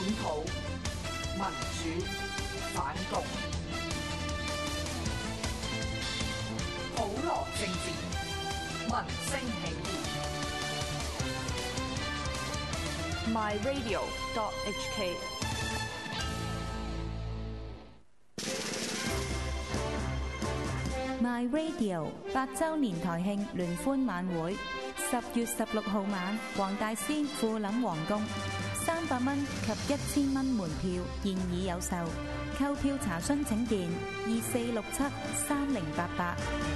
土、民主、反共，普羅政治，民聲起義。 myradio.hk My Radio 8週年台慶聯歡晚會，10月16號晚，黃大仙富林皇宮，300蚊及1000蚊門票現已有售，購票查詢請電24673088。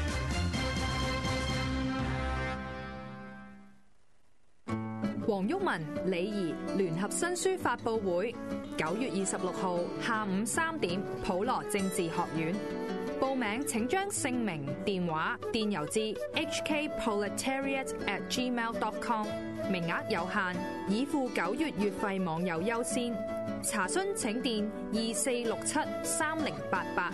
黃毓民、李怡聯合新書發佈會，9月26號下午3點，普羅政治學院。報名請將姓名、電話、電郵至 hkproletariat@gmail.com， 名額有限，已付9月月費網友優先。查詢請電24673088。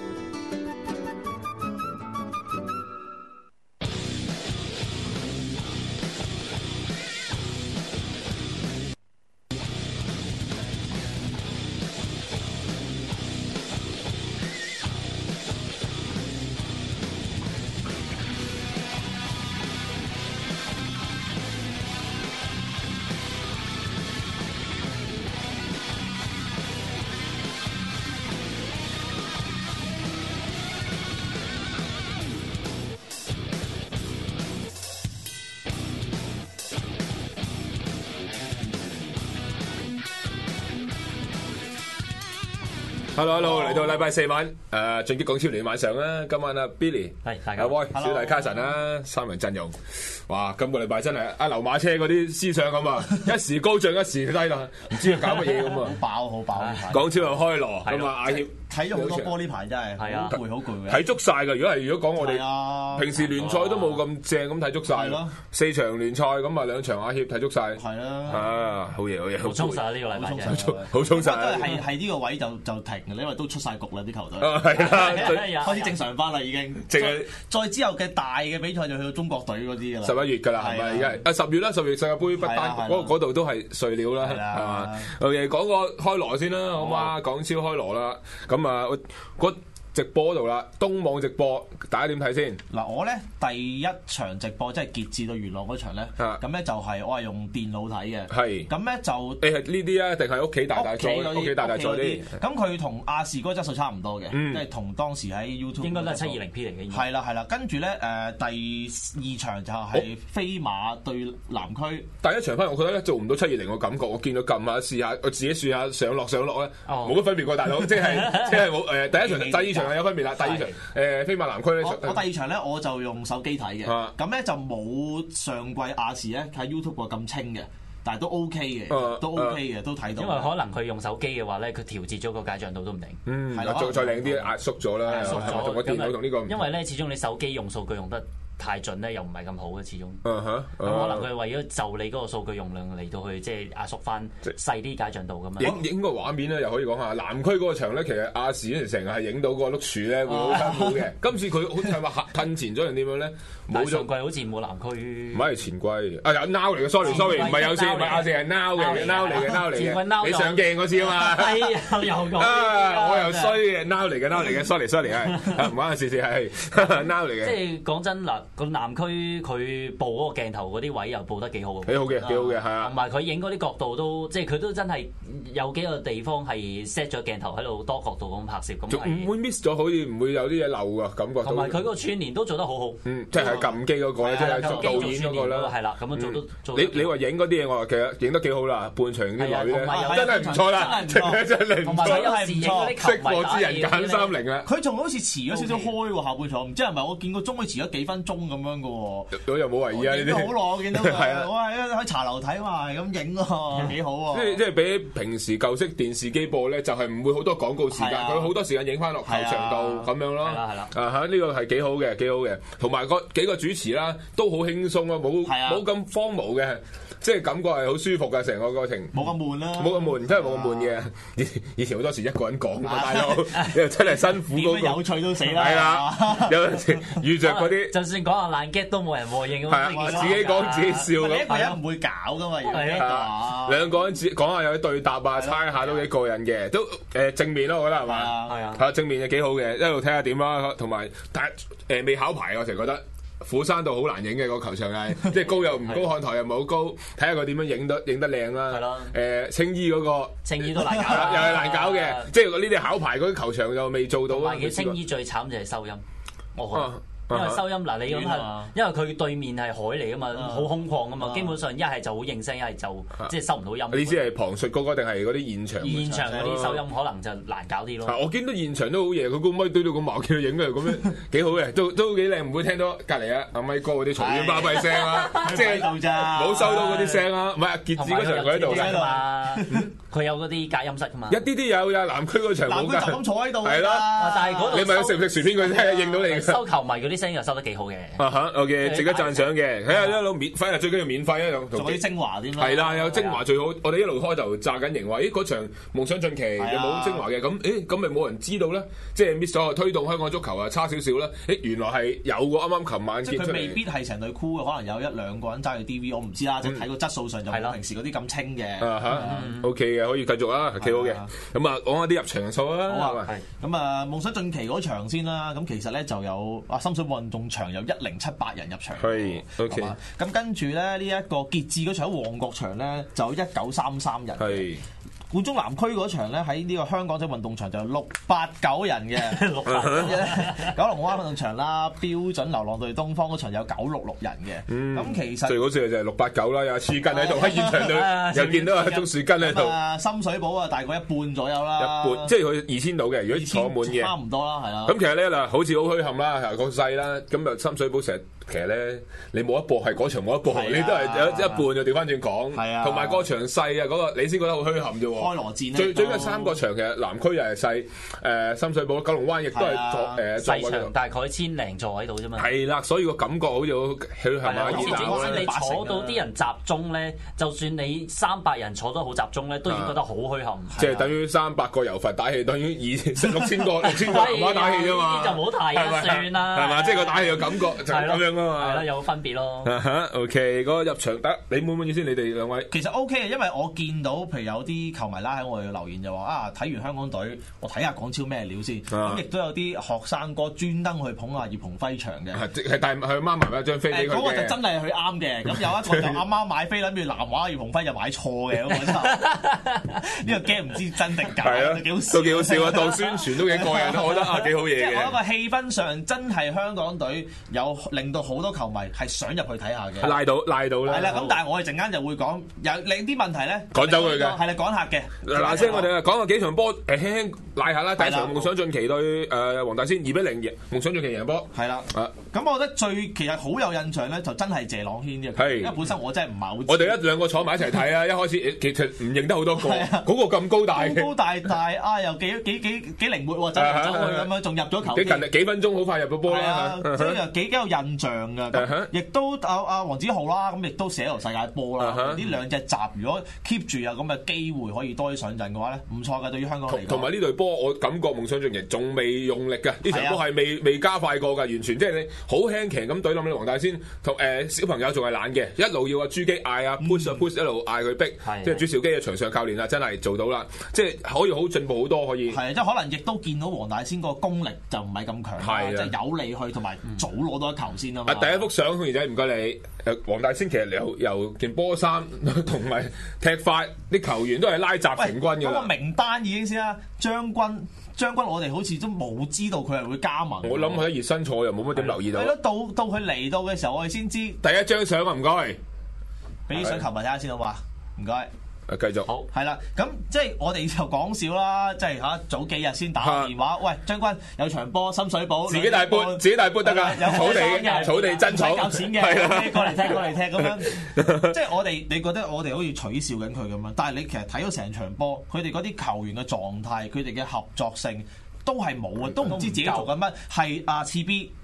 Hello， 嚟到禮拜四晚，進擊港超聯晚上啦。今晚Billy， 大家， 阿威，小弟 Carson 啦，三人陣容。哇，今個禮拜真係流馬車嗰啲思想咁啊，一時高漲一時低啦，唔知佢搞乜嘢咁啊！ 好爆！ 港超又開鑼，咁啊亞協睇咗好多波呢排真係，好攰嘅。 睇足晒㗎，如果講我哋平時聯賽都冇咁正咁睇足晒咯。4場聯賽咁啊2場亞協睇足晒。係啦，好嘢， 好充實啊！呢個禮拜好充實。 係呢個位就停嘅，因為都出晒局啦啲球隊。 係啦， 開始正常翻啦已經。再之後嘅大嘅比賽就去到中國隊嗰啲㗎啦。 11月㗎啦，係咪？而家10月啦，10月世界盃不單嗰度都係碎料啦，係嘛？OK，講個開鑼先啦，好嘛？港超開鑼啦，咁啊直播度啦，東網直播，大家點睇先？ 嗱，我咧第一場直播即係傑志對元朗嗰場咧，咁咧就係我係用電腦睇嘅。係。咁咧就你係呢啲啊，定係屋企大賽？屋企大賽啲。 咁佢同亞視嗰個質素差唔多嘅，即係同當時喺 YouTube 應該都係 720P 嚟嘅。 係啦。跟住咧第2場就係飛馬對南區。 第一場翻嚟，我覺得咧做唔到720個感覺，我見到撳下試下，我自己試下上落咧，冇乜分別過大佬，即係冇第一場、第2場係有分別啦。第2場飛馬南區咧， 我第2場咧我就用手機睇嘅，咁咧就冇上季亞視咧喺 YouTube 個咁清嘅，但係都 OK 嘅，都 OK 嘅，都睇到。 因為可能佢用手機嘅話咧，佢調節咗個解像度都唔定。 係啦，再靚啲壓縮咗啦，同個電腦同呢個。 因為咧，始終你手機用數據用得太盡咧，又唔係咁好嘅，始終。咁可能佢為咗就你嗰個數據容量嚟到去即係壓縮翻細啲解像度咁樣。 影個畫面咧，又可以講下南區嗰個場咧，其實亞視嗰陣成日係影到個碌樹咧，會好辛苦嘅。今次佢好似係話褪前咗定點樣咧？ 冇上季好似冇南區。 唔係前季，有 Now 嚟嘅，sorry，唔係有線，唔係亞視係 Now 嘅，Now 嚟嘅。你上鏡嗰次啊嘛。 係啊，又講。 我又衰嘅 Now 嚟嘅 sorry 係唔關事係 Now 嚟嘅。 即係講真嗱。個南區佢佈嗰個鏡頭嗰啲位又佈得幾好嘅， 幾好嘅係啊！ 同埋佢影嗰啲角度都即係佢都真係有幾個地方係 set 咗鏡頭喺度多角度咁拍攝，咁唔會 miss 咗，好似唔會有啲嘢漏㗎感覺。 同埋佢個串連都做得好好， 即係撳機嗰個咧，即係導演嗰個啦， 係啦，咁樣做都做。 你話影嗰啲嘢，我話其實影得幾好啦，半場啲女咧真係唔錯啦，真係唔錯，識貨之人揀30啊！ 佢仲好似遲咗少少開喎下半場，唔知係咪我見個鐘佢遲咗幾分鐘咁樣嘅喎。 我又冇懷疑啊！呢啲好耐我見到佢，我喺茶樓睇嘛，係咁影喎，幾好喎。 即係比平時舊式電視機播咧，就係唔會好多廣告時間，佢好多時間影翻落球場度咁樣咯。 係啦。 呢個係幾好嘅，同埋幾個主持啦，都好輕鬆啊，冇咁荒謬嘅。即係感覺係好舒服嘅成個過程， 冇咁悶啦， 冇咁悶，真係冇咁悶嘅。以前好多時一個人講啊，大佬，又真係辛苦嗰個， 有趣都死啦。 係啦，有陣時遇着嗰啲， 就算講下爛 get 都冇人和應咁。 係啊，自己講自己笑咁。 一個人唔會搞噶嘛， 兩個人講下有啲對答啊，猜下都幾過癮嘅，都正面咯，我覺得係嘛？係啊，正面就幾好嘅，一路睇下點啦，同埋但係未考牌，我成日覺得。虎山道好難影嘅個球場係，即係高又唔高，看台又唔係好高，睇下佢點樣影得靚啦。係咯。青衣嗰個青衣都難搞， 又係難搞嘅，即係呢啲考牌嗰啲球場又未做到啊。 青衣最慘就係收音，我覺得。因為收音嗱，你咁係，因為佢對面係海嚟噶嘛，好空曠噶嘛，基本上一係就好應聲，一係就即係收唔到音。 你知係旁述嗰個定係嗰啲現場？ 現場嗰啲收音可能就難搞啲咯。 我見到現場都好夜，佢個咪堆到咁麻，叫佢影嘅咁樣幾好嘅，都幾靚，唔會聽到隔離啊阿咪哥嗰啲嘈喧巴閉聲啊，即係冇收到嗰啲聲啊。唔係傑志嗰場佢喺度㗎嘛，佢有嗰啲隔音室㗎嘛。一啲有呀，南區嗰場冇㗎。南區就咁坐喺度。係啦， 但係嗰度你咪食唔食薯片佢聽認到你。 收球迷嗰啲聲又收得幾好嘅。 OK， 值得讚賞嘅。睇下一路免費啊，最緊要免費啊， 仲有啲精華添啦。 係啦，有精華最好。我哋一路開頭炸緊營話，嗰場夢想進奇有冇精華嘅？咁咪冇人知道咧？即係 miss 咗推動香港足球啊，差少少啦。原來係有個啱啱琴晚。即係佢未必係成隊 crew 嘅，可能有一兩個人揸住 DV， 我唔知啦。即係睇個質素上就冇平時嗰啲咁清嘅。 OK 嘅，可以繼續啊，幾好嘅。咁啊，講下啲入場數啊。 好啊，咁啊，夢想進奇嗰場先啦。咁其實咧就有深水運動場有1078人入場， 係 OK。 咁跟住咧呢一個傑志嗰場喺旺角場咧就有1933人，係冠忠南區嗰場咧喺呢個香港仔運動場就有689人嘅，689嘅。九龍灣運動場啦，標準流浪對東方嗰場有966人嘅。咁其實最好笑就係689啦，有黐筋喺度喺現場度，又見到阿鍾樹根喺度。 深水埗啊，大概一半左右啦， 一半即係佢2000度嘅，如果坐滿嘅， 差唔多啦，係啦。 咁其實咧嗱，好似好墟冚啦，個細啦，咁啊深水埗成日。其實咧，你冇一播係嗰場冇一播，你都係有一半就調翻轉講。係啊，同埋個場細啊，嗰個你先覺得好墟冚啫喎。 開羅戰最緊3個場其實南區又係細，深水埗、九龍灣亦都係細場，大概1000零座喺度啫嘛。 係啦，所以個感覺好似好墟冚啊！ 總之你坐到啲人集中咧，就算你300人坐得好集中咧，都已經覺得好墟冚。 即係等於300個油佛打氣，等於6000個南華打氣啫嘛。 呢啲就冇提啦，算啦。 係嘛？即係個打氣嘅感覺就係咁樣。 係啦，有分別咯。 OK，嗰個入場得，你滿唔滿意先？你哋兩位其實 OK 嘅，因為我見到譬如有啲球迷啦喺我哋留言就話啊，睇完香港隊，我睇下港超咩料先。咁亦都有啲學生哥專登去捧下葉鴻輝場嘅， 係帶佢媽埋一張飛俾佢嘅。 嗰個就真係佢啱嘅。咁有一個就啱啱買飛諗住南華葉鴻輝就買錯嘅，咁我真係呢個 game 唔知真定假，都幾好笑啊！當宣傳都幾過癮，我覺得啊幾好嘢嘅。 即係我覺得個氣氛上真係香港隊有令到好多球迷係想入去睇下嘅， 拉到啦。 係啦，咁但係我哋陣間就會講有另啲問題咧， 趕走佢嘅， 係啦，趕客嘅。 嗱聲我哋講下幾場波，輕輕賴下啦。第一場夢想進奇對黃大仙2-0贏，夢想進奇贏波。 係啦，咁我覺得其實好有印象咧，就真係謝朗軒嘅，因為本身我真係唔係好知。 我哋一兩個坐埋一齊睇啊，一開始其實唔認得好多個，嗰個咁高大嘅， 高大啊又幾靈活喎，走嚟走去咁樣，仲入咗球。 幾勤力，幾分鐘好快入到波啦， 即係又幾有印象㗎。亦都阿黃子豪啦，咁亦都寫落世界波啦。呢兩隻集如果 keep 住有咁嘅機會可以多啲上陣嘅話咧，唔錯㗎。對於香港嚟講， 同埋呢隊波我感覺夢想進奇仲未用力㗎，呢場波係未加快過㗎，完全即係你好輕騎咁對冧你黃大仙，同小朋友仲係懶嘅，一路要阿朱基嗌啊 push 一路嗌佢逼，即係朱兆基嘅場上教練啊，真係做到啦，即係可以好進步好多可以。 係即係可能亦都見到黃大仙個功力就唔係咁強，即係有利去同埋早攞到一球先啊嘛。 第一幅相，兒仔唔該你。黃大仙其實由件波衫同埋踢法啲球員都係拉雜成軍㗎。 嗰個名單已經先啦，將軍我哋好似都冇知道佢係會加盟。 我諗佢喺熱身賽又冇乜點留意到。 係咯，到佢嚟到嘅時候，我哋先知。 第一張相啊，唔該， 俾啲相球迷睇下先好嘛？唔該。 繼續好係啦，咁即係我哋就講笑啦，即係早幾日先打個電話，喂將軍有場波深水埗， 自己大撥得㗎，有草地真草， 交錢嘅，過嚟踢咁樣，即係你覺得我哋好似取笑緊佢咁樣，但係你其實睇咗成場波，佢哋嗰啲球員嘅狀態，佢哋嘅合作性。都係冇啊，都唔知自己做緊乜，係次 B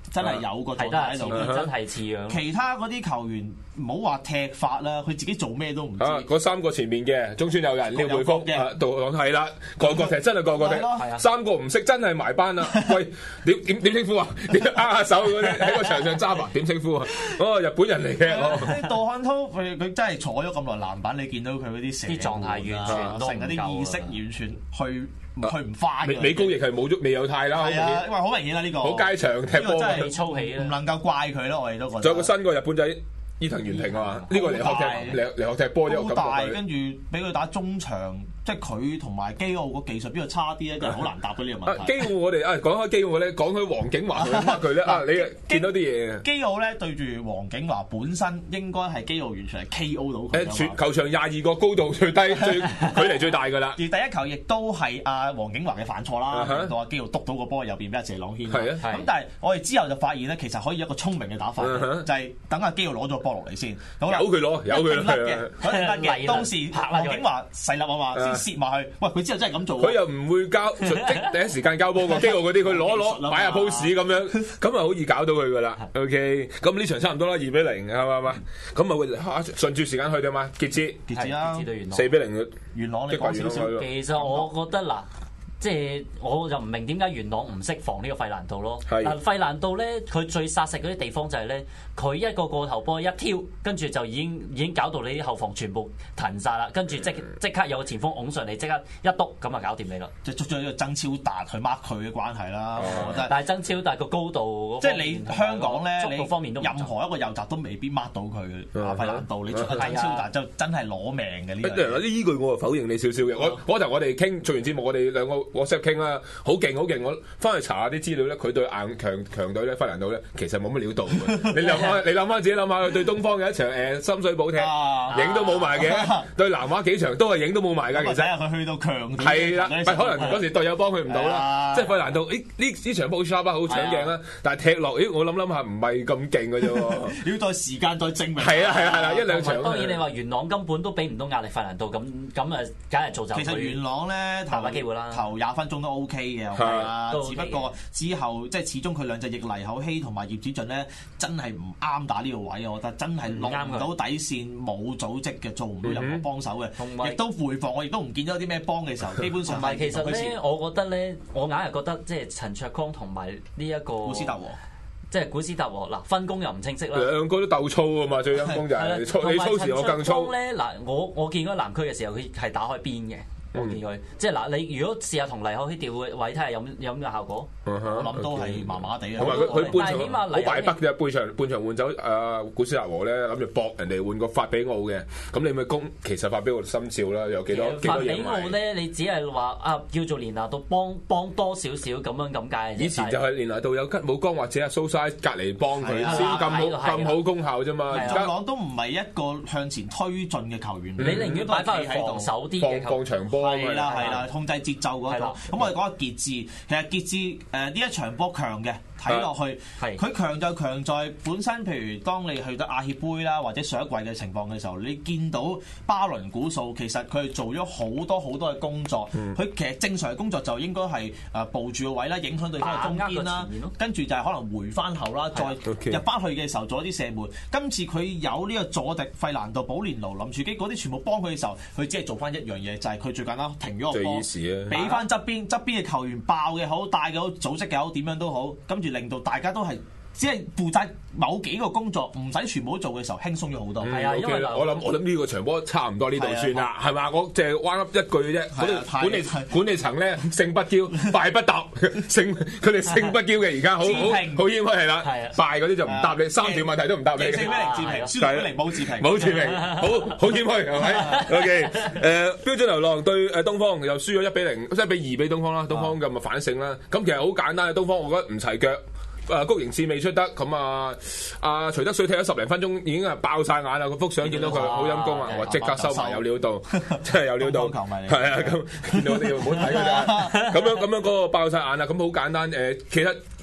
真係有個狀態喺度， 真係似樣。 其他嗰啲球員唔好話踢法啦，佢自己做咩都唔知。 嗰3個前面嘅中村有人、廖培峰杜朗係啦，個踢真係個踢，3個唔識真係埋班啦。喂，點稱呼啊？點握下手嗰啲喺個場上揸埋點稱呼啊？日本人嚟嘅。 杜漢濤佢真係坐咗咁耐籃板，你見到佢嗰啲狀態完全都成嗰啲意識完全去唔翻。 美高亦係未有態啦。 係啊，因為好明顯啦呢個。 好街場踢波真係粗氣啦，唔能夠怪佢咯，我哋都覺得。 仲有個新個日本仔。伊藤原平啊嘛，呢個嚟學踢波呢個感覺。 跟住俾佢打中場，即係佢同埋基奧個技術邊度差啲咧，真係好難答到呢個問題。 基奧我哋講開基奧咧，講開黃景華同佢咧你見到啲嘢。 基奧咧對住黃景華本身應該係基奧完全係 KO 到佢。 球場22個高度最低距離最大㗎啦。 而第一球亦都係阿黃景華嘅犯錯啦，令到阿基奧督到個波入邊俾阿謝朗軒。咁但係我哋之後就發現咧，其實可以一個聰明嘅打法，就係等阿基奧攞咗波落嚟先。由佢攞嘅，當時黃景華細粒啊嘛，先攝埋去。喂，佢之後真係咁做。 佢又唔會交第一時間交波㗎，基奧嗰啲佢攞擺下 pose 咁樣，咁啊好易搞到佢㗎啦。OK，咁呢場差唔多啦，2-0係嘛？咁啊順住時間去㗎嘛？傑志啊 ，4-0 元朗你講少少。 其實我覺得嗱。即係我就唔明點解元朗唔識防呢個費蘭道咯。但費蘭道咧，佢最殺食嗰啲地方就係咧，佢一個過頭波一挑，跟住就已經搞到你啲後防全部騰晒啦，跟住即刻有個前鋒拱上嚟，即刻一篤咁啊搞掂你啦。 即係捉咗呢個曾超達去 mark 佢嘅關係啦。 但係曾超達個高度， 即係你香港咧， 速度方面都任何一個右閘都未必 mark 到佢嘅。費蘭道你捉曾超達就真係攞命嘅呢樣。 呢句我否認你少少嘅。嗰頭我哋傾做完節目，我哋兩個WhatsApp傾啦，好勁！我翻去查下啲資料咧，佢對硬強隊咧，費蘭道咧，其實冇乜料到嘅。你諗翻自己諗下，佢對東方嘅一場深水埗踢，影都冇埋嘅；對南華幾場都係影都冇埋㗎。其實佢去到強隊係啦，可能嗰時隊友幫佢唔到啦。即係費蘭道，呢場波好 sharp 好搶鏡啦，但係踢落，我諗下唔係咁勁嘅啫喎。 要再時間再證明。 係啦，一兩場。 當然你話元朗根本都俾唔到壓力費蘭道，咁梗係做就。 其實元朗咧頭機會啦， 頭20分鐘都 OK 嘅，係啦。只不過之後即係始終佢兩隻翼黎口希同埋葉子俊咧，真係唔啱打呢個位，我覺得真係落唔到底線，冇組織嘅，做唔到任何幫手嘅，亦都回防，我亦都唔見到啲咩幫嘅時候，基本上。 同埋其實咧，我覺得咧，我硬係覺得即係陳卓康同埋呢一個古斯特和。 即係古斯特和嗱，分工又唔清晰啦。 兩個都鬥粗啊嘛，最陰功就係你粗時我更粗。 咧嗱，我見嗰南區嘅時候，佢係打開邊嘅。我見佢，即係嗱，你如果試下同黎口希調位睇下有咩效果，我諗都係麻麻地啊。 同埋佢半場好敗北嘅，半場換走古斯特和咧，諗住搏人哋換個法比奧嘅，咁你咪攻，其實法比奧心照啦，有幾多法比奧咧，你只係話叫做連拿度幫多少少咁樣咁解。 以前就係連拿度有吉姆江或者阿蘇沙隔離幫佢先咁好功效啫嘛。 而家朗都唔係一個向前推進嘅球員， 你寧願擺翻去防守啲嘅放長波。 係啦，控制節奏嗰個。咁我哋講下傑志，其實傑志呢一場波強嘅。睇落去，佢強就強在本身，譬如當你去到亞協杯啦，或者上一季嘅情況嘅時候，你見到巴倫古素其實佢係做咗好多嘅工作。佢其實正常嘅工作就應該係佈住個位啦，影響對方嘅中堅啦，跟住就係可能回翻後啦，再入翻去嘅時候做一啲射門。今次佢有呢個佐迪、費蘭道、保連奴、林柱基嗰啲全部幫佢嘅時候，佢只係做翻一樣嘢，就係佢最簡單停咗個波，俾翻側邊嘅球員爆嘅好、大嘅好、組織嘅好、點樣都好，跟住令到大家都係只係負責某幾個工作，唔使全部都做嘅時候，輕鬆咗好多。 係啊，因為我諗呢個場波差唔多呢度算啦，係嘛？我淨係彎噏一句啫。管理層咧勝不驕，敗不答，佢哋勝不驕嘅而家好謙虛係啦，敗嗰啲就唔答你，3條問題都唔答你。 4-0自平，輸2-0冇自平， 冇自平，好謙虛係咪 ？OK， 標準流浪對東方又輸咗1-0，即係俾2俾東方啦，東方咁咪反勝啦。咁其實好簡單嘅，東方我覺得唔齊腳。谷盈志未出得，咁徐德水踢咗10零分鐘已經係爆晒眼啦！個幅相見到佢好陰功啊，我即刻收埋有料到，真係有料到，係啊咁，見到我哋唔好睇㗎咋，咁樣嗰個爆晒眼啦，咁好簡單其實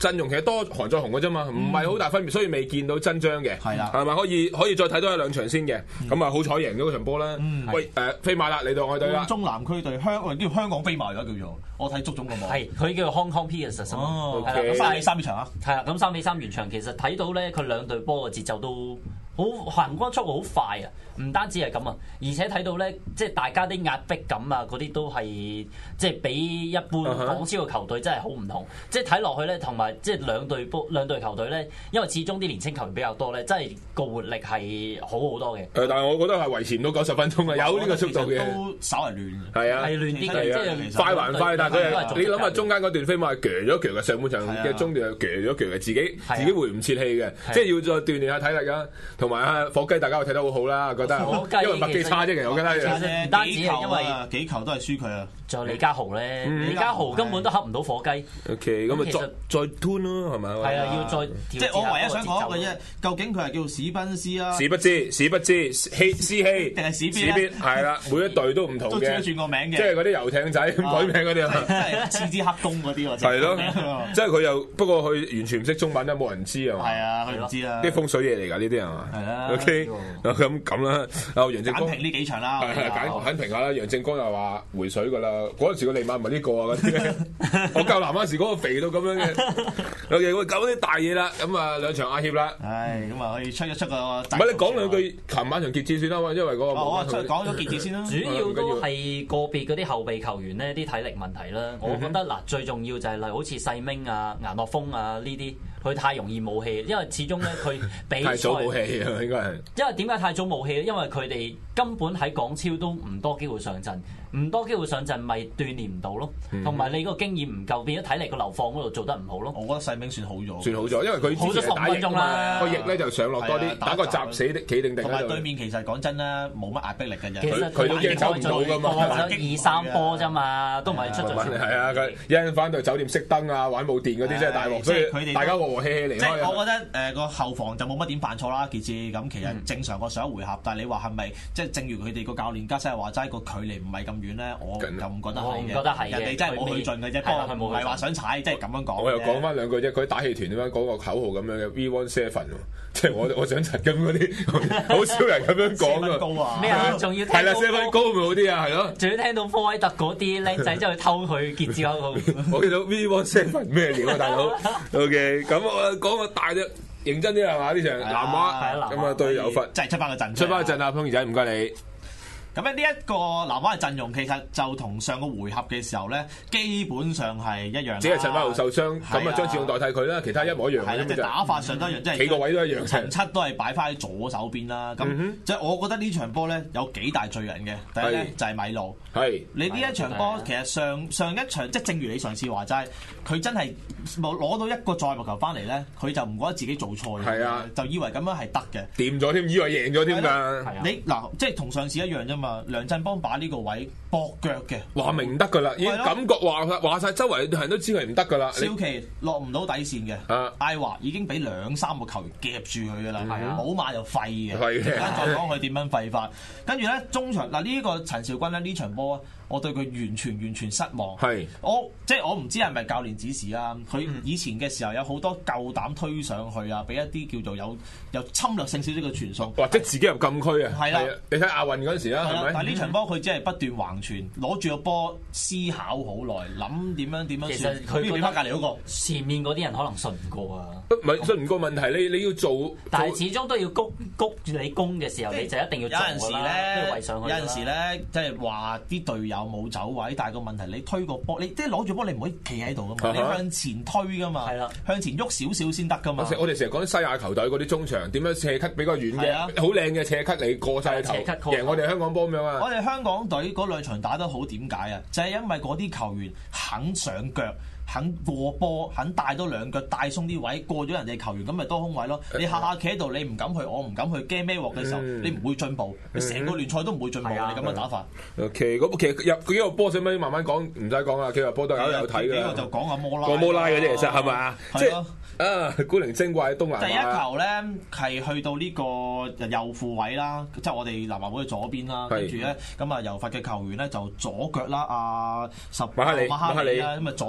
陣容其實多韓再紅嘅啫嘛，唔係好大分別，所以未見到真章嘅。 係啦， 係咪可以再睇多一兩場先嘅？咁啊好彩贏咗嗰場波啦。喂飛馬啦，嚟到我隊啦。 中南區對叫香港飛馬而家叫做，我睇足總個網。 係佢叫做 Hong Kong Pegasus。 哦， 係啦， 咁3比3場啊。 係啦，咁3比3完場，其實睇到咧，佢兩隊波嘅節奏都好行光速度好快啊！唔單止係咁啊，而且睇到咧，即係大家啲壓迫感啊，嗰啲都係即係比一般港超嘅球隊真係好唔同。即係睇落去咧，同埋即係兩隊球隊咧，因為始終啲年青球員比較多咧，真係個活力係好好多嘅。 但係我覺得係維持唔到90分鐘啊，有呢個速度嘅。 都稍為亂。 係啊， 係亂啲嘅，即係快還快，但係佢你諗下中間嗰段飛馬係鋸咗鋸嘅，上半場嘅中段係鋸咗鋸嘅，自己回唔切氣嘅，即係要再鍛鍊下體力啊，同埋啊火雞大家睇得好好啦，覺得因為麥記差啫，其實我覺得唔單止係因為幾球都係輸佢啊。 仲有李家豪咧，李家豪根本都恰唔到火雞。 OK，咁啊再 tune 咯，係咪？ 係啊，要再即係我唯一想講一個啫，究竟佢係叫史賓斯啊？ 史不知，師希定係史邊？ 係啦，每一隊都唔同嘅， 轉個名嘅， 即係嗰啲遊艇仔改名嗰啲啊， 即係獅子黑公嗰啲喎。 係咯，即係佢又不過佢完全唔識中文啊，冇人知啊嘛。 係啊，佢唔知啦。 啲風水嘢嚟㗎，呢啲係嘛？ 係啦。 OK，咁啦。楊正光簡評呢幾場啦， 簡評下啦。楊正光又話回水㗎啦，嗰陣時個利馬唔係呢個啊嗰啲，我教南灣時嗰個肥到咁樣嘅。OK，我搞啲大嘢啦，咁啊兩場亞協啦。 唉，咁啊可以出一出個。 唔係你講兩句，琴晚場傑志算啦嘛，因為嗰個。 我講咗傑志先啦。 主要都係個別嗰啲後備球員呢啲體力問題啦。我覺得嗱，最重要就係例如好似細明啊、顏樂峰啊呢啲。佢太容易冇氣，因為始終咧佢比賽太早冇氣啊，應該係。 因為點解太早冇氣咧？因為佢哋根本喺港超都唔多機會上陣，唔多機會上陣咪鍛鍊唔到咯。同埋你個經驗唔夠，變咗體力個流放嗰度做得唔好咯。 我覺得細明算好咗， 算好咗，因為佢好咗10分鐘啦， 個翼咧就上落多啲，打個閘死企定定。 同埋對面其實講真啦，冇乜壓迫力嘅啫。 其實佢都驚走唔到噶嘛， 咗2-3波啫嘛，都唔係出咗線。 係啊，佢一陣翻到酒店熄燈啊，玩冇電嗰啲真係大鑊，所以大家和和氣氣離開。 我覺得個後防就冇乜點犯錯啦，傑志咁其實正常過上一回合，但係你話係咪即係正如佢哋個教練加西話齋個距離唔係咁遠咧？我就唔覺得係嘅。 我唔覺得係嘅， 人哋真係冇去盡嘅啫，不過唔係話想踩，即係咁樣講。 我又講翻兩句啫，佢啲打氣團點樣講個口號咁樣嘅 V17，即係我想陳金嗰啲，好少人咁樣講啊。 咩啊？仲要係啦，7分高咪好啲啊，係咯。 仲要聽到科威特嗰啲僆仔走去偷佢傑志口號。 我見到 V17咩料啊，大佬？OK，咁我講個大啫。認真啲係嘛？呢場南華咁啊對有份， 即係出翻個陣， 出翻個陣啊！潘兒仔唔該你。 咁咧呢一個南華嘅陣容其實就同上個回合嘅時候咧，基本上係一樣。 只係陳柏豪受傷，咁啊張志勇代替佢啦，其他一模一樣嘅。 即係打法上都一樣，即係幾個位都一樣。 陳七都係擺翻喺左手邊啦。咁即係我覺得呢場波咧有幾大罪人嘅。第一咧就係米路。係你呢一場波其實上一場即係正如你上次話齋，佢真係冇攞到一個再入球翻嚟咧，佢就唔覺得自己做錯嘅。係啊，就以為咁樣係得嘅。掂咗添，以為贏咗添㗎。你嗱即係同上次一樣啫嘛。梁振邦把呢個位駁腳嘅，話明唔得噶啦，已經感覺話晒周圍人都知佢唔得噶啦。少奇落唔到底線嘅，艾華已經俾2-3個球員夾住佢噶啦，寶馬又廢嘅。而家再講佢點樣廢法，跟住咧中場嗱呢個陳肇鈞咧呢場波，我對佢完全失望。係我唔知係咪教練指示啊？佢以前嘅時候有好多夠膽推上去啊，俾一啲叫做有侵略性少少嘅傳送，或者自己入禁區啊。係啦，你睇亞運嗰陣時啦，係咪？呢場波佢只係不斷橫傳，攞住個波思考好耐，諗點樣。其實佢俾翻隔離嗰個前面嗰啲人可能信唔過啊。唔係信唔過問題，你要做，但係始終都要谷住你攻嘅時候，你就一定要做㗎啦。有陣時咧，有陣時咧，即係話啲隊友冇走位，但係個問題你推個波，你即係攞住波，你唔可以企喺度㗎嘛，你向前推㗎嘛，向前喐少少先得㗎嘛。我哋成日講西亞球隊嗰啲中場點樣斜咳比較遠嘅，好靚嘅斜咳你過晒頭，贏我哋香港波咁樣啊！我哋香港隊嗰兩場打得好，點解啊？就係因為嗰啲球員肯上腳。肯過波，肯帶多兩腳，帶鬆啲位，過咗人哋球員，咁咪多空位咯。你下下企喺度，你唔敢去，我唔敢去，驚咩鑊嘅時候，你唔會進步，你成個聯賽都唔會進步。你咁樣打法。OK，咁其實入幾個波使唔使慢慢講？唔使講啦，幾個波都有睇嘅。幾個就講下摩拉。個摩拉嘅啫，其實係咪啊？即係古靈精怪東南亞。第一球咧係去到呢個右副位啦，即係我哋南華會嘅左邊啦，跟住咧咁啊右罰嘅球員咧就左腳啦，馬哈里啦，咁啊左腳射。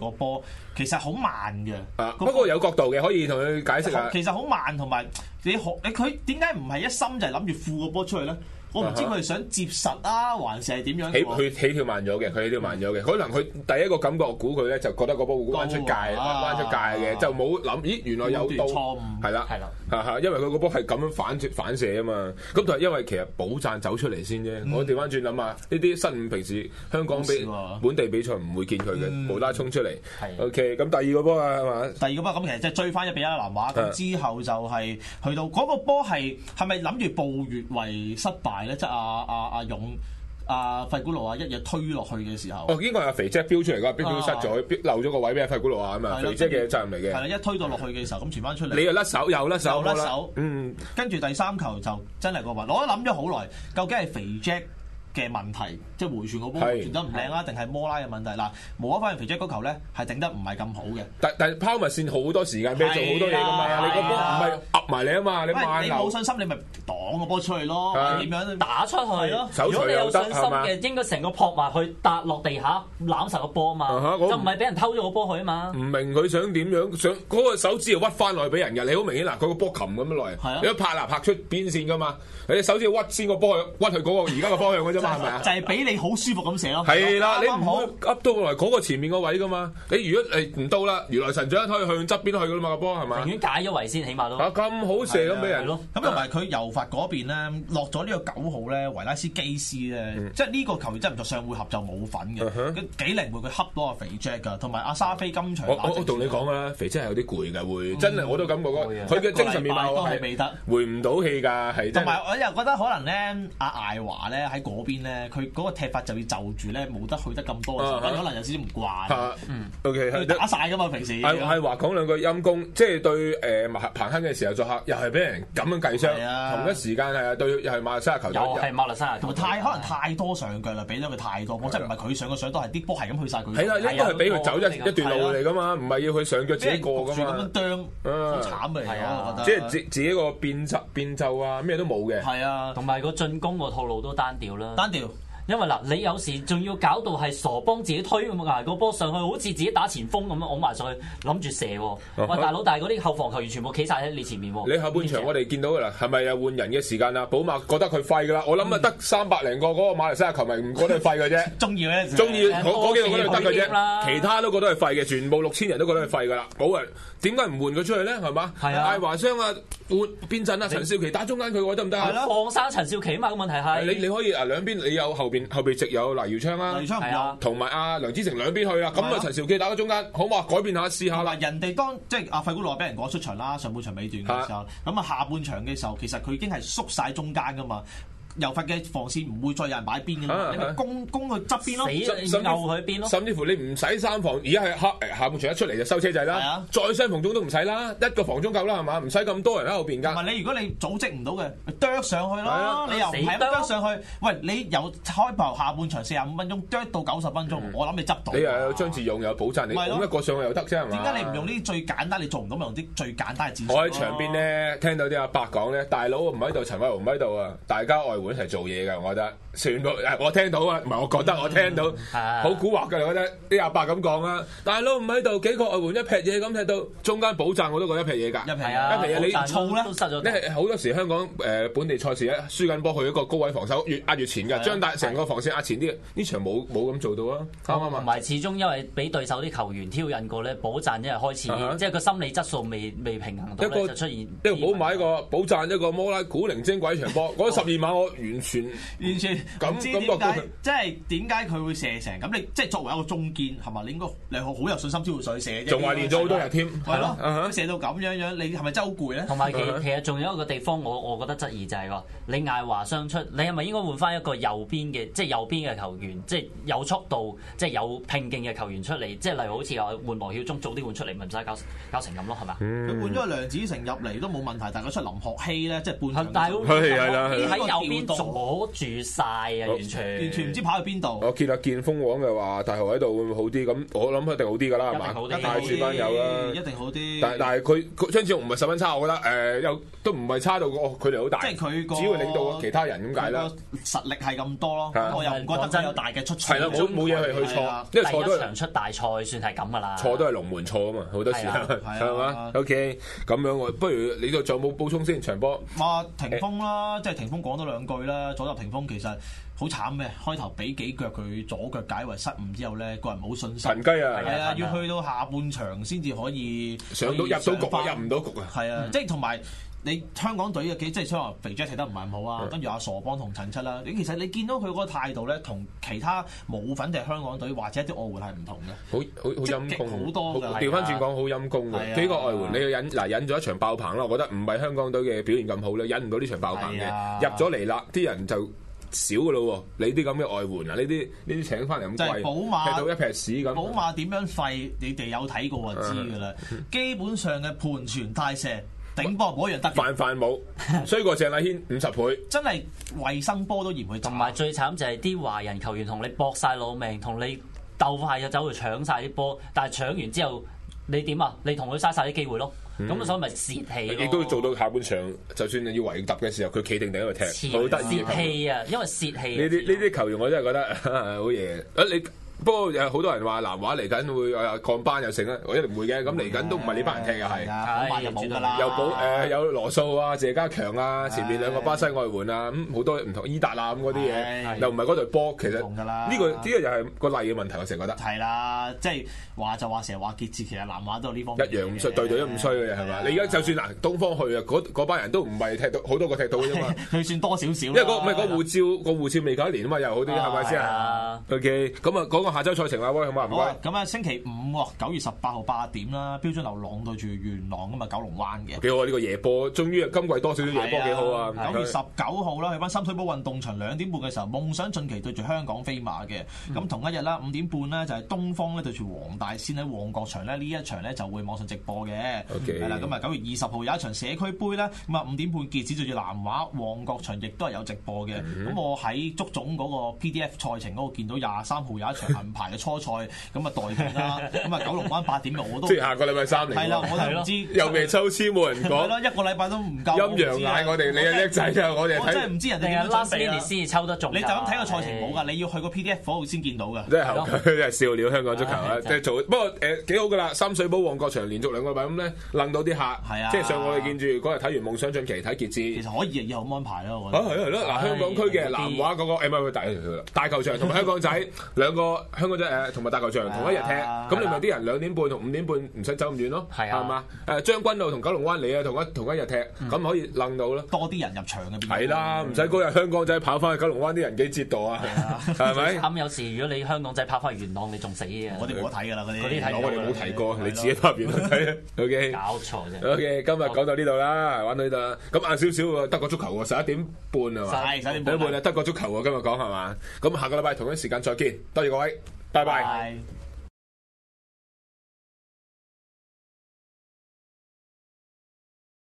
個波其實好慢嘅。 不過有角度嘅，可以同佢解釋下。 其實好慢，同埋你佢點解唔係一心就係諗住負個波出去咧？我唔知佢係想接實啊，還是係點樣？ 佢起跳慢咗嘅，佢起跳慢咗嘅。可能佢第一個感覺，我估佢咧就覺得個波會彎出界嘅，就冇諗，咦原來有到錯誤，係啦，因為佢個波係咁樣反射啊嘛。咁就係因為其實保讚走出嚟先啫。我調翻轉諗下，呢啲失誤平時香港本地比賽唔會見佢嘅，無啦啦衝出嚟。OK， 咁第二個波啊，係嘛？第二個波咁其實即係追翻1-1南華，咁之後就係去到嗰個波係咪諗住步越為失敗？即係阿勇、費古路一日推落去嘅時候， 應該係阿肥姐飆出嚟㗎，飆失咗，漏咗個位俾阿費古路啊嘛，肥姐嘅責任嚟嘅。 係啦，一推到落去嘅時候，咁傳翻出嚟， 你又甩手，又甩手， 跟住第三球就真係個問，我諗咗好耐，究竟係肥姐嘅問題，即係回傳個波傳得唔靚啊，定係摩拉嘅問題？嗱，無可否認肥姐嗰球咧係頂得唔係咁好嘅。 但係拋物線好多時間俾你做好多嘢㗎嘛，你個波唔係壓埋你啊嘛，你慢流。 你冇信心，你咪擋個波出去咯，點樣打出去咯？如果你有信心嘅，應該成個撲埋去搭落地下攬實個波啊嘛，就唔係俾人偷咗個波去啊嘛。 唔明佢想點樣？想嗰個手指又屈翻落去俾人嘅，你好明顯嗱，佢個波擒咁樣落嚟，你一拍出邊線㗎嘛，你隻手指屈先個波屈去嗰個而家個方向㗎啫。係咪啊？ 就係俾你好舒服咁射咯。 係啦，你唔好噏到嚟嗰個前面個位噶嘛。你如果唔到啦，如來神掌可以向側邊去噶啦嘛個波係咪？ 寧願解咗圍先，起碼都咁好射咁俾人咯。 咁同埋佢右罰嗰邊咧落咗呢個9號咧，維拉斯基斯咧，即係呢個球員真係唔錯。上回合就冇份嘅，佢幾靈活，佢恰到阿肥 Jack 噶，同埋阿沙菲今場。 我同你講啊，肥 Jack 係有啲攰㗎，會真係我都感覺佢嘅精神面貌都係未得， 回唔到氣㗎，係。 同埋我又覺得可能咧，阿艾華咧喺嗰邊咧，佢嗰個踢法就要就住咧，冇得去得咁多嘅時候，可能有少少唔慣。 OK， 佢打晒㗎嘛，平時。 艾華講兩句陰功，即係對彭亨嘅時候作客，又係俾人咁樣計傷。同一時間係對又係馬來西亞球隊， 又係馬來西亞球隊。 可能太多上腳啦，俾咗佢太多波，即係唔係佢上個上都係啲波係咁去晒佢。 係啦，應該係俾佢走一段路嚟㗎嘛，唔係要佢上腳自己過㗎嘛。 咁樣啄，好慘嚟我覺得。 即係自己個變奏啊，咩都冇嘅。 係啊， 同埋個進攻個套路都單調啦。 單調。 因為嗱，你有時仲要搞到係傻幫自己推咁啊，個波上去好似自己打前鋒咁樣擁埋上去，諗住射喎。喂，大佬，但係嗰啲後防球員全部企晒喺你前面喎。 你下半場我哋見到㗎啦，係咪又換人嘅時間啊？寶馬覺得佢廢㗎啦，我諗啊得300零個嗰個馬來西亞球迷唔覺得佢廢嘅啫。 中意咧， 中意嗰幾個覺得得嘅啫，其他都覺得係廢嘅，全部6000人都覺得係廢㗎啦。冇人點解唔換佢出去咧？係嘛？ 係啊， 艾華商啊，換邊陣啊？陳少琪打中間佢，我得唔得啊？ 放生陳少琪啊嘛，個問題係你可以兩邊你有後備席有黎耀昌啦，同埋阿梁之成兩邊去啦。咁啊陳少琪打喺中間，好嘛？改變下試下啦。 人哋當即係阿費古路俾人趕出場啦，上半場尾段嘅時候，咁啊下半場嘅時候，其實佢已經係縮晒中間噶嘛。右罰嘅防線唔會再有人擺邊嘅嘛，你咪攻去側邊咯， 拗去邊咯。 甚至乎你唔使3防，而家係下半場一出嚟就收車仔啦。再雙防中都唔使啦，一個防中夠啦係嘛？唔使咁多人喺後邊㗎。 唔係你如果你組織唔到嘅，啄上去咯。你又唔係啄上去？喂，你由開頭下半場45分鐘啄到90分鐘，我諗你執到。 你又有張志勇又有保讚，你咁一個上去又得啫係嘛？ 點解你唔用呢啲最簡單？你做唔到咪用啲最簡單嘅戰術？ 我喺場邊咧聽到啲阿伯講咧，大佬唔喺度，陳偉豪唔喺度啊，大家外援一齊做嘢㗎，我覺得。全部我聽到啊，唔係我覺得，我聽到好蠱惑㗎，我覺得啲阿伯咁講啊，大佬唔喺度，幾個外援一劈嘢咁踢到中間保讚，我都覺得一劈嘢㗎，一劈嘢你燥咧，你係好多時香港本地賽事咧輸緊波去一個高位防守，越壓越前㗎，將大成個防線壓前啲，呢場冇咁做到啊，啱唔啱？ 同埋始終因為俾對手啲球員挑釁過咧，保讚因為開始即係個心理質素未平衡到咧，就出現一個保買一個保讚一個摩拉古靈精鬼場波，嗰12碼我完全咁知點解，即係點解佢會射成咁？你即係作為一個中堅係嘛？你應該你好有信心先會上去射啫。 仲話練咗好多日添， 係咯，射到咁樣，你係咪真係好攰咧？ 同埋其實仲有一個地方，我覺得質疑就係話，你艾華傷出，你係咪應該換翻一個右邊嘅，即係右邊嘅球員，即係有速度、即係有拼勁嘅球員出嚟？即係例如好似話換羅曉忠早啲換出嚟，咪唔使搞成咁咯，係嘛？佢換咗梁子成入嚟都冇問題，但係佢出林學熙咧，即係半場。 但係喺右邊經阻住晒啊，完全唔知跑去邊度。 我見阿健鋒王嘅話大豪喺度會唔會好啲？咁我諗一定好啲㗎啦，係嘛？帶住班友啦， 一定好啲。 但係佢張志雄唔係十分差，我覺得又都唔係差到距離好大。 即係佢只要領導其他人咁解啦。 實力係咁多咯，我又唔覺得真有大嘅出錯。 係啦，冇嘢去錯，因為錯都第一場出大賽算係咁㗎啦。 錯都係龍門錯啊嘛，好多時係嘛？OK，咁樣喎，不如你仲有冇補充先？場波話霆鋒啦，即係霆鋒講多兩句啦。左入霆鋒其實好慘嘅，開頭俾幾腳佢左腳解圍失誤之後咧，個人冇信心。 騰雞啊！ 係啊，要去到下半場先至可以上到入到局，入唔到局啊！ 係啊，即係同埋。你香港隊嘅即係雖然話肥 Jack 踢得唔係咁好啊，跟住阿傻邦同陳七啦，你其實你見到佢嗰個態度咧，同其他冇份踢香港隊或者啲外援係唔同嘅， 好陰功好多㗎。 調翻轉講好陰功嘅幾個外援，你要引咗一場爆棚啦，我覺得唔係香港隊嘅表現咁好咧，引唔到呢場爆棚嘅，入咗嚟啦，啲人就少㗎咯喎，你啲咁嘅外援啊，呢啲請翻嚟咁貴， 寶馬踢到一撇屎咁。 寶馬點樣廢？你哋有睇過就知㗎啦，基本上嘅盤傳帶射。頂波冇一樣得， 泛冇，衰過鄭麗軒50倍， 真係衞生波都嫌佢。 同埋最慘就係啲華人球員同你搏晒老命，同你鬥快就走去搶晒啲波，但係搶完之後你點啊？你同佢嘥晒啲機會咯，咁所以咪泄氣咯。 亦都做到下半場，就算你要圍突嘅時候，佢企定定喺度踢，好得意。 泄氣啊，因為泄氣。 呢啲球員我真係覺得好嘢。你。不過有好多人話南華嚟緊會降班又成啦，我一定唔會嘅。咁嚟緊都唔係呢班人踢嘅係， 降班就冇㗎啦。 又有羅素啊、謝家強啊，前面兩個巴西外援啊，咁好多唔同伊達啊咁嗰啲嘢，又唔係嗰隊波。其實呢個又係個例嘅問題，我成日覺得。 係啦，即係話就話成日話傑志，其實南華都有呢方面一樣唔衰，隊都唔衰嘅係嘛？你而家就算嗱東方去啊，嗰班人都唔係踢到好多個踢到嘅啫嘛。 佢算多少少。因為唔係個護照未夠一年啊嘛，又好啲係咪先啊 ？OK，咁啊講個下週賽程啦，喂。好啊， 咁啊星期5喎，9月18號8點啦，標準流浪對住元朗咁啊九龍灣嘅。 幾好啊！呢個夜波，終於今季多少少夜波幾好啊 ！9月19號啦，去翻深水埗運動場2點半嘅時候，夢想進奇對住香港飛馬嘅。咁同一日啦，5點半咧就係東方咧對住黃大仙喺旺角場咧，呢一場咧就會網上直播嘅。係啦，咁啊9月20號有一場社區盃咧，咁啊5點半傑志對住南華，旺角場亦都係有直播嘅。咁我喺足總嗰個 PDF 賽程嗰度見到23號有一場銀牌嘅初賽。咁啊代表啦，咁啊九龍灣8點嘅我都即係下個禮拜3嚟。 係啦，我都唔知又未抽籤冇人講。 係咯，一個禮拜都唔夠。 陰陽眼我哋，你係叻仔啊！我哋我真係唔知人哋係 last minute 先至抽得中。 你就咁睇個賽程冇㗎，你要去個 PDF 嗰度先見到㗎。 即係後佢係笑料香港足球啊！即係做不過幾好㗎啦，深水埗旺角場連續2個禮拜咁咧，掕到啲客。係啊，即係上我哋見住嗰日睇完夢想進奇睇傑志。其實可以以後咁安排咯，我覺得。 係咯，嗱香港區嘅南華嗰個唔係大球場同埋香港仔兩個香港仔同埋大球場同一日踢。咁你咪啲人2點半同5點半唔使走咁遠咯，係嘛？將軍澳同九龍灣嚟啊，同一日踢，咁可以掕到咯。 多啲人入場嘅邊？係啦，唔使嗰日香港仔跑翻去九龍灣啲人幾折度啊？係咪？ 咁有時如果你香港仔跑翻去元朗，你仲死啊！ 我哋冇得睇㗎啦，嗰啲我哋冇提過，你自己跑元朗睇啊。OK， 搞錯啫。 OK，今日講到呢度啦，玩到呢度啦。咁晏少少喎，德國足球喎，11點半係嘛 ？11點半啊，德國足球喎，今日講係嘛？咁下個禮拜同一時間再見，多謝各位，拜拜。